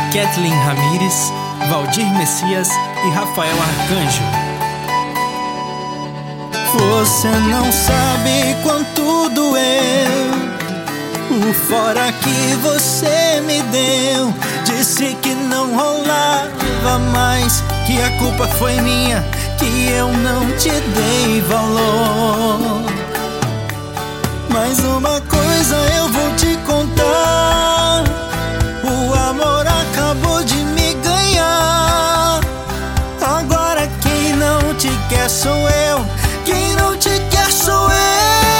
Kathleen Ramires, Valdir Messias e Rafael Arcanjo. Você não sabe quanto doeu o fora que você me deu. Disse que não rolava mais, que a culpa foi minha, que eu não te dei valor. Mas uma coisa eu vou te contar: o amor acabou de me ganhar. Agora quem não te quer sou eu, quem não te quer sou eu.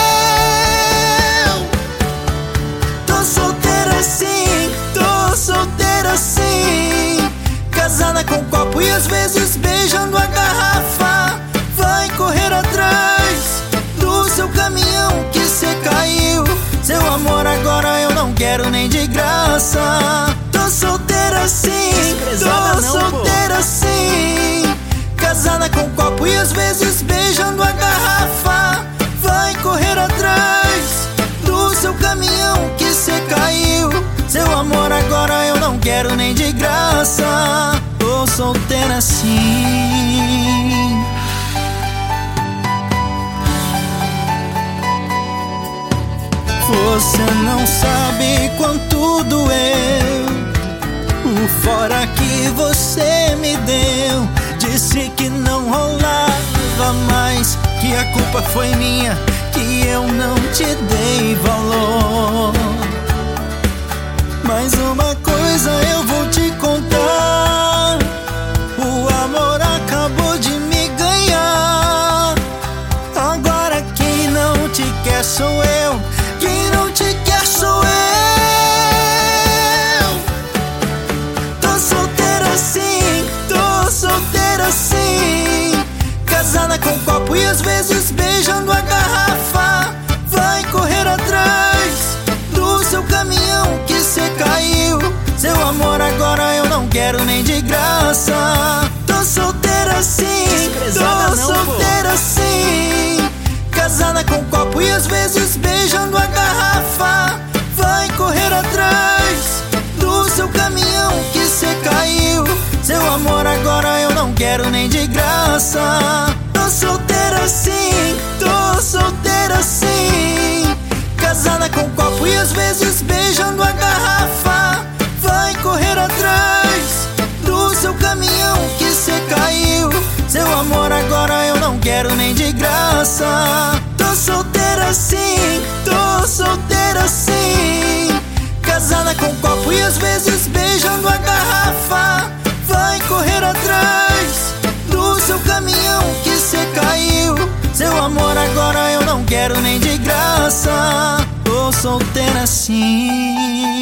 Tô solteira assim, casada com copo e às vezes beijando a garrafa. Vai correr atrás do seu caminhão que cê caiu. Seu amor agora eu não quero nem de graça. Tô solteira assim, casada com copo e às vezes beijando a garrafa. Vai correr atrás do seu caminhão que cê caiu. Seu amor agora eu não quero nem de graça. Tô solteira assim. Você não sabe quanto doeu o fora que você me deu. Disse que não rolava mais, que a culpa foi minha, que eu não te dei valor. Mas uma coisa eu vou te contar: o amor acabou de me ganhar. Agora quem não te quer sou eu, quem não te quer sou eu. Tô solteira assim, casada com copo e às vezes beijando a garrafa. Vai correr atrás do seu caminhão que cê caiu. Seu amor agora eu não quero nem de graça. Tô solteira assim, casada com copo e às vezes beijando a garrafa. Vai correr atrás do seu caminhão que cê caiu. Seu amor agora eu não quero nem de graça. Tô solteira assim, casada com copo e às vezes beijando a garrafa. Vai correr atrás do seu caminhão que cê caiu. Seu amor agora eu não quero nem de graça. Tô solteira assim, casada com copo e às vezes beijando a garrafa. Vai correr atrás do seu caminhão que cê caiu. Seu amor agora eu não quero nem de graça. Tô solteira assim.